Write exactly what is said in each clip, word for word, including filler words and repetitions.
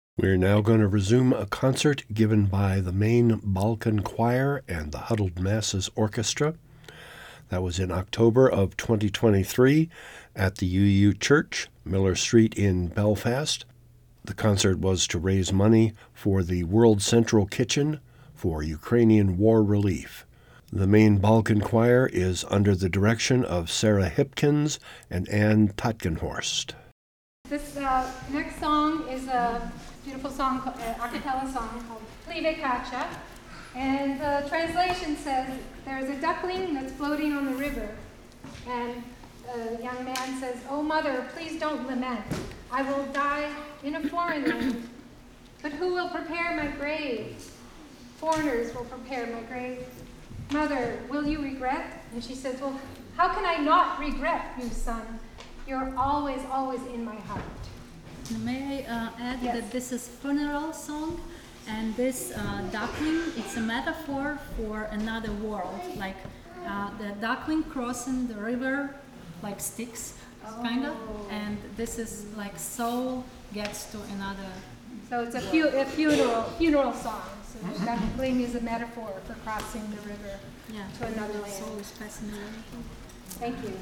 We're now going to resume a concert given by the Main Balkan Choir and the Huddled Masses Orchestra. That was in October of twenty twenty-three at the U U Church, Miller Street in Belfast. The concert was to raise money for the World Central Kitchen for Ukrainian war relief. The Main Balkan Choir is under the direction of Sarah Hipkins and Ann Tatgenhorst. This uh, next song is a beautiful song, uh, a cappella song called Plive Kacha. And the translation says, there's a duckling that's floating on the river. And the young man says, oh mother, please don't lament. I will die in a foreign land. But who will prepare my grave? Foreigners will prepare my grave. Mother, will you regret? And she says, well, how can I not regret you, son? You're always, always in my heart. May I uh, add Yes. that this is funeral song, and this uh, duckling, it's a metaphor for another world, like uh, the duckling crossing the river like Styx, Oh. kind of, and this is like soul gets to another. So it's a, fu- a funeral funeral song. So the duckling is a metaphor for crossing the river Yeah, to another the soul land. is passing away. Thank you.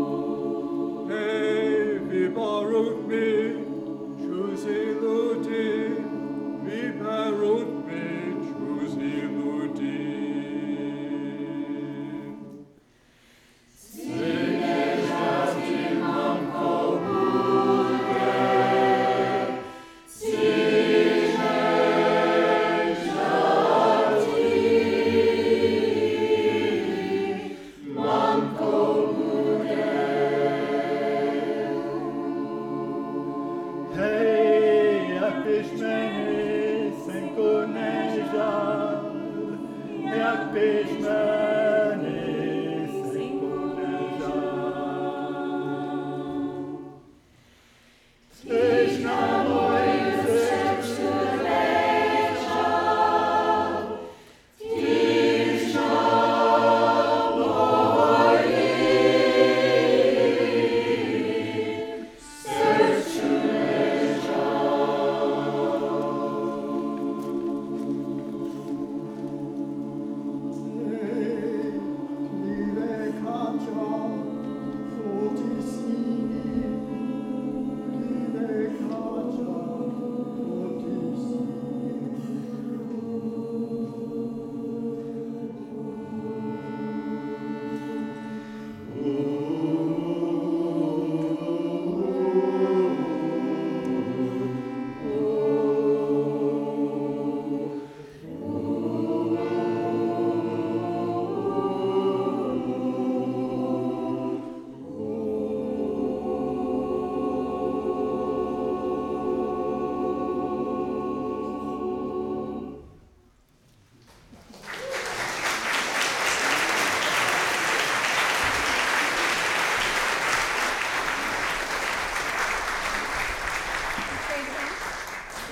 Baruch me, Jose Lute.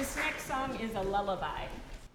This next song is a lullaby.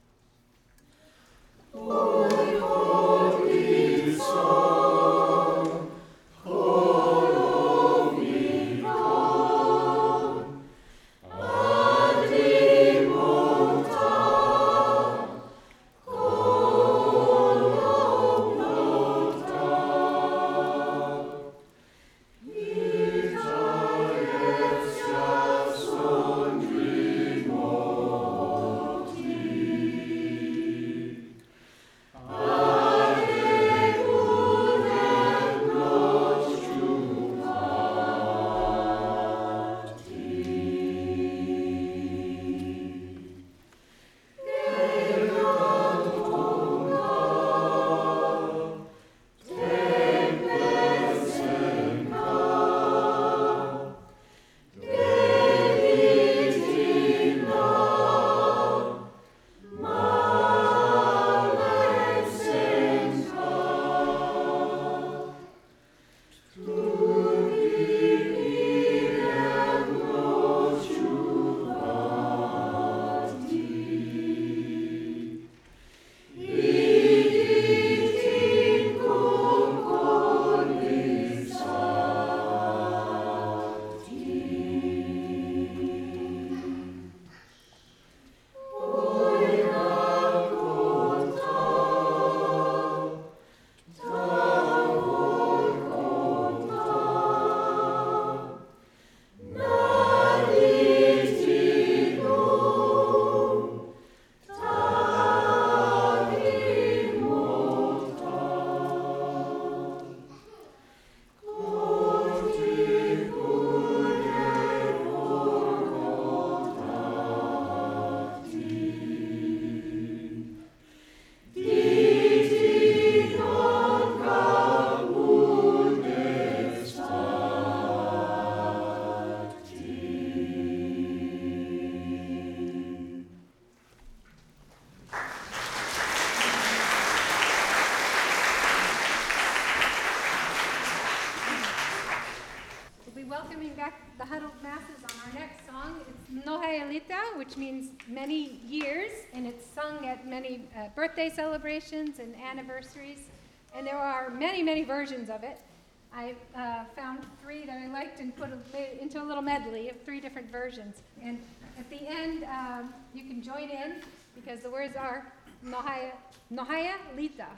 Welcoming back the huddled masses on our next song. It's Nohayalita, which means many years, and it's sung at many uh, birthday celebrations and anniversaries. And there are many, many versions of it. I uh, found three that I liked and put a, into a little medley of three different versions. And at the end, um, you can join in because the words are Nohaya, Nohayalita.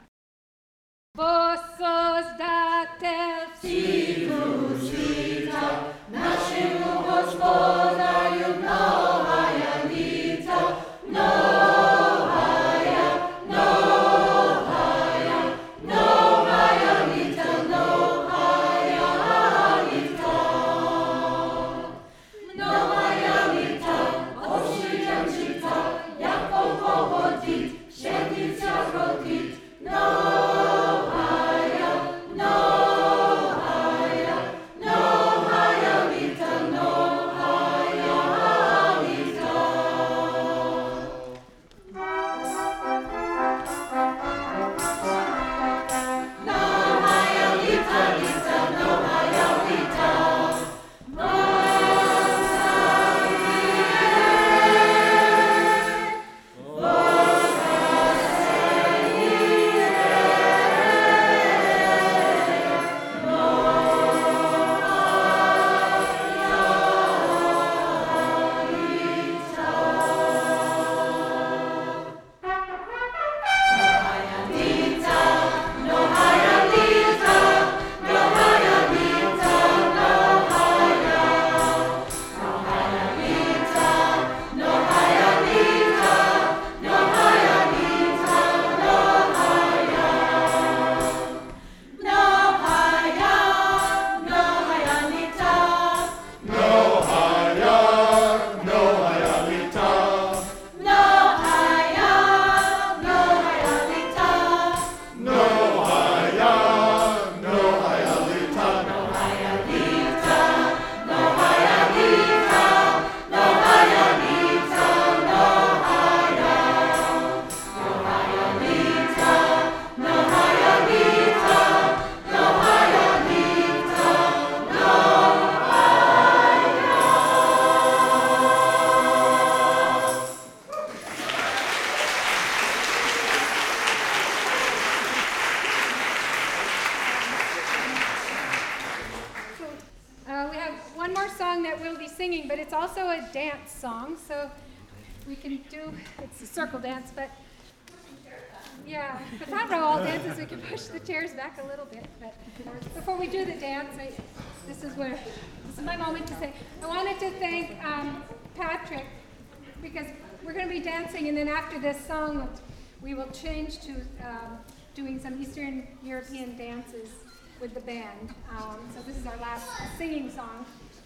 Bosos datev Світа, нашому Господарю Nohayalita, Nohaya, Nohaya, Nohayalita, Nohayalita, Nohayalita, освітям життя, як полководить, щедиця родить, Nohaya, Nohayalita, Nohaya. a dance song, so we can do, it's a circle dance, but yeah, but not all dances, we can push the chairs back a little bit. But before we do the dance, I, this is where, this is my moment to say, I wanted to thank um, Patrick, because we're going to be dancing, and then after this song, we will change to um, doing some Eastern European dances with the band. Um, so this is our last singing song.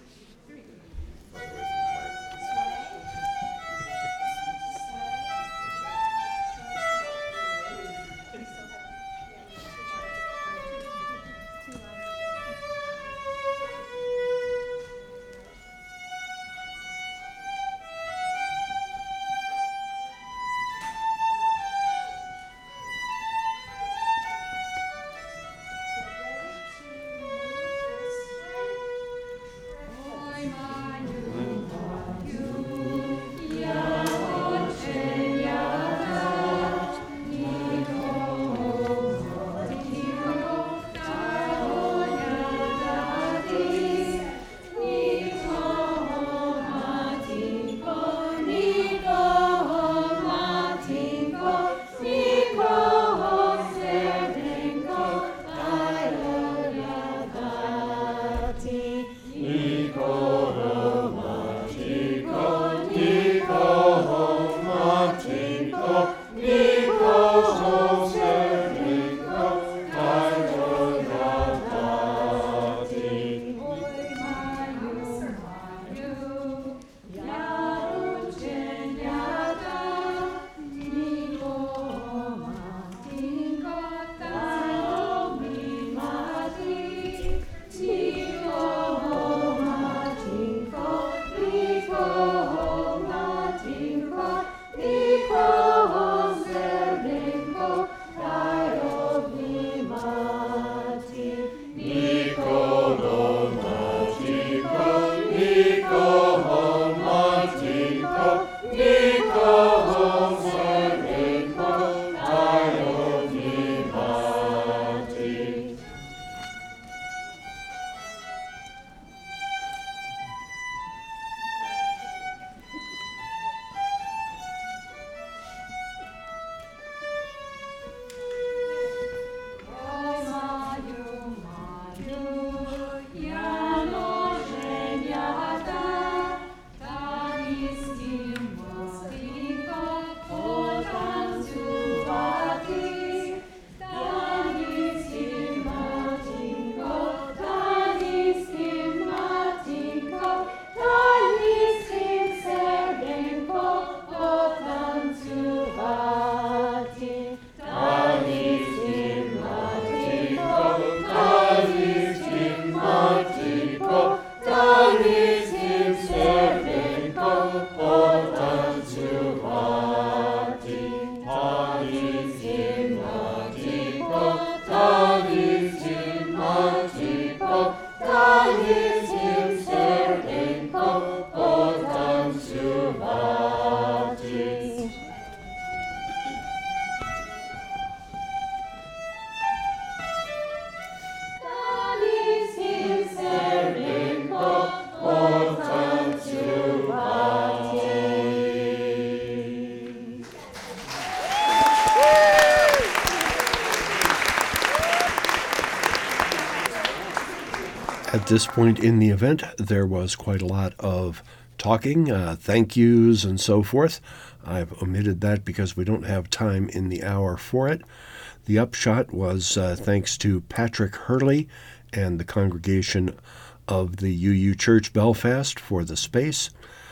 At this point in the event, there was quite a lot of talking, uh, thank yous, and so forth. I've omitted that because we don't have time in the hour for it. The upshot was uh, thanks to Patrick Hurley and the congregation of the U U Church Belfast for the space.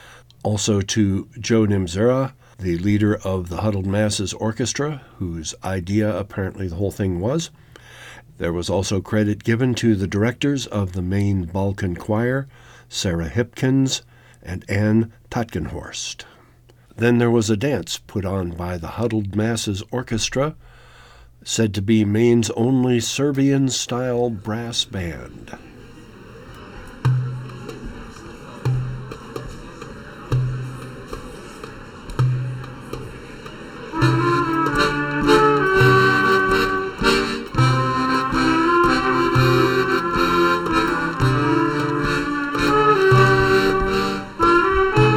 Also to Joe Nimzera, the leader of the Huddled Masses Orchestra, whose idea apparently the whole thing was. There was also credit given to the directors of the main Balkan Choir, Sarah Hipkins and Anne Totgenhorst. Then there was a dance put on by the Huddled Masses Orchestra, said to be Maine's only Serbian-style brass band. Thank you.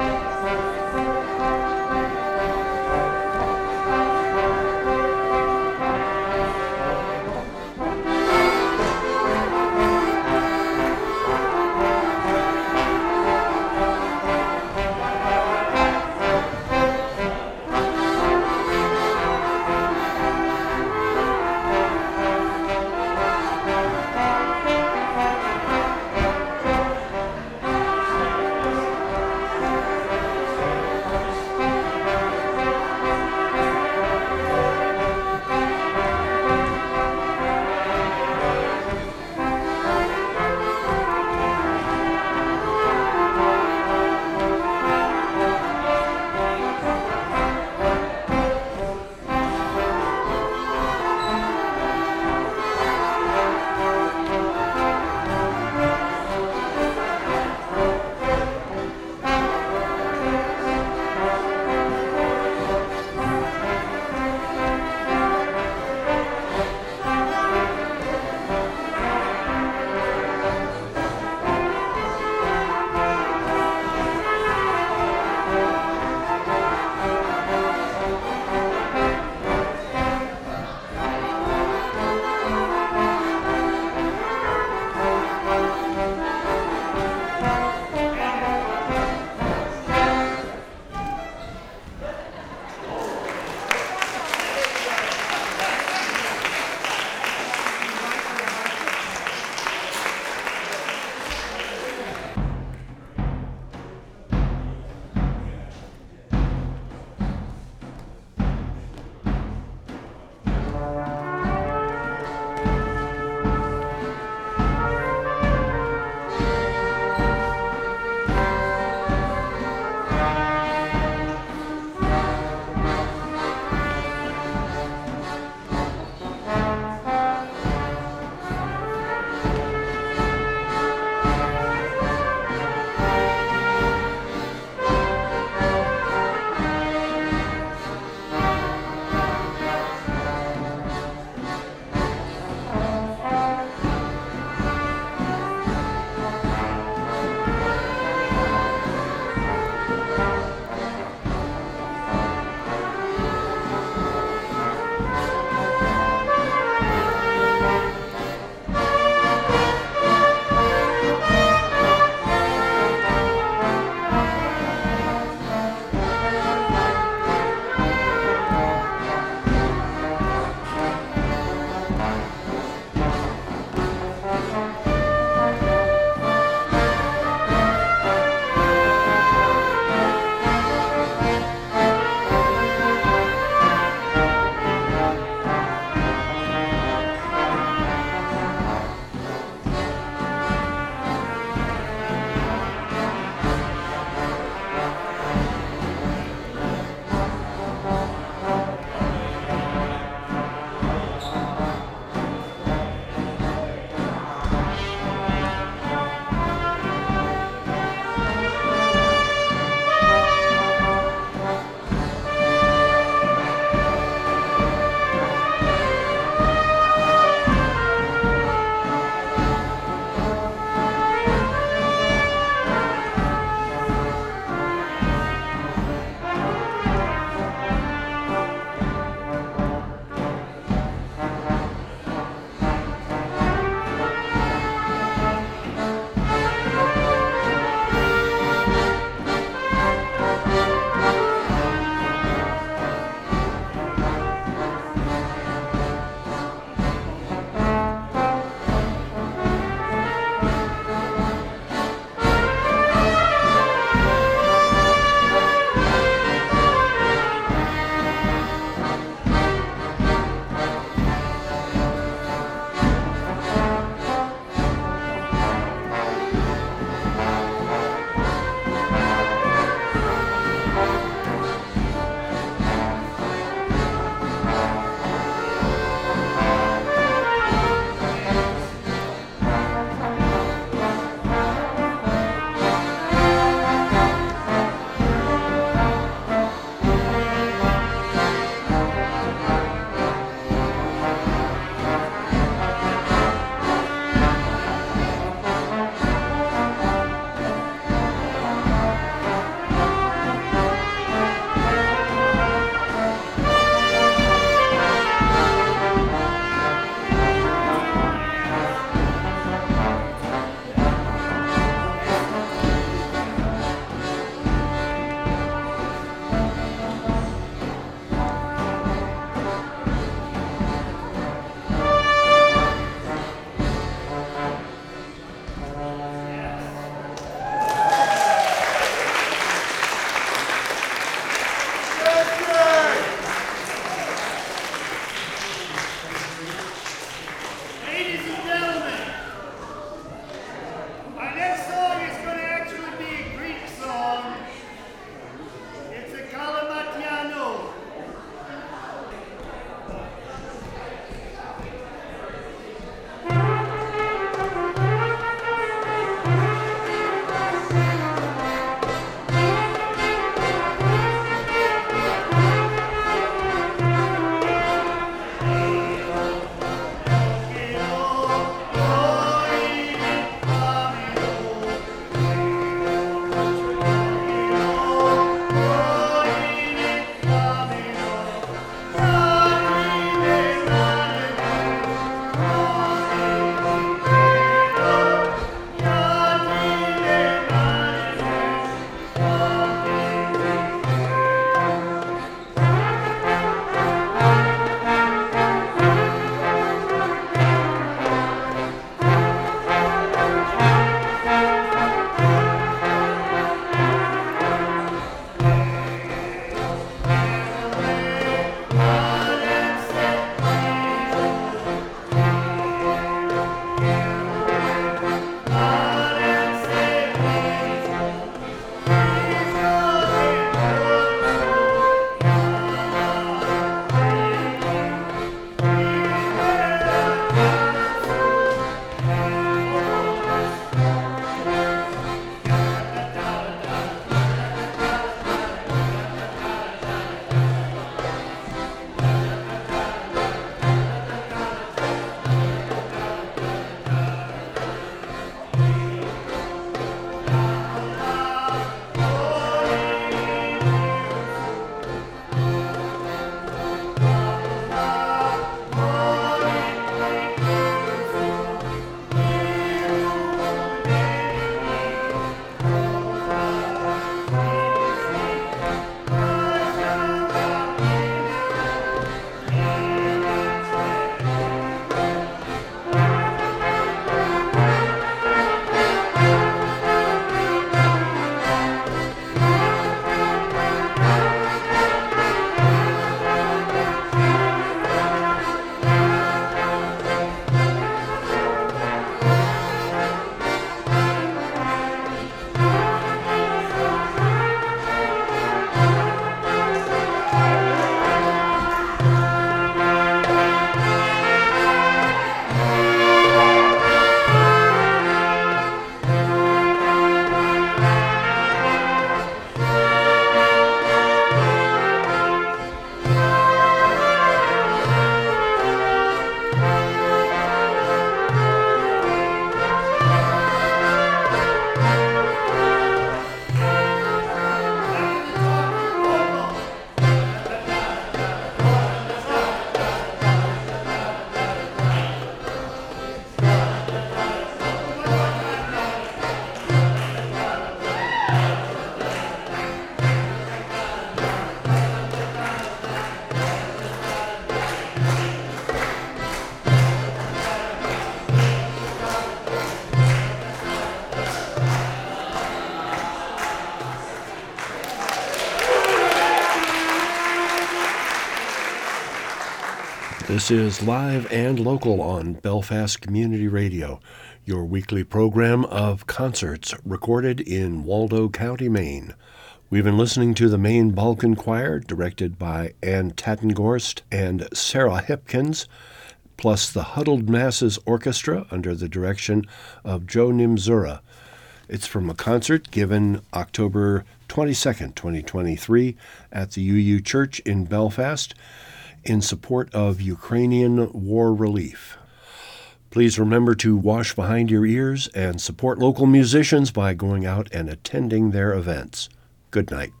This is Live and Local on Belfast Community Radio, your weekly program of concerts recorded in Waldo County, Maine. We've been listening to the Maine Balkan Choir, directed by Ann Tattengorst and Sarah Hipkins, plus the Huddled Masses Orchestra under the direction of Joe Nimzura. It's from a concert given October twenty-second, twenty twenty-three at the U U Church in Belfast in support of Ukrainian war relief. Please remember to wash behind your ears and support local musicians by going out and attending their events. Good night.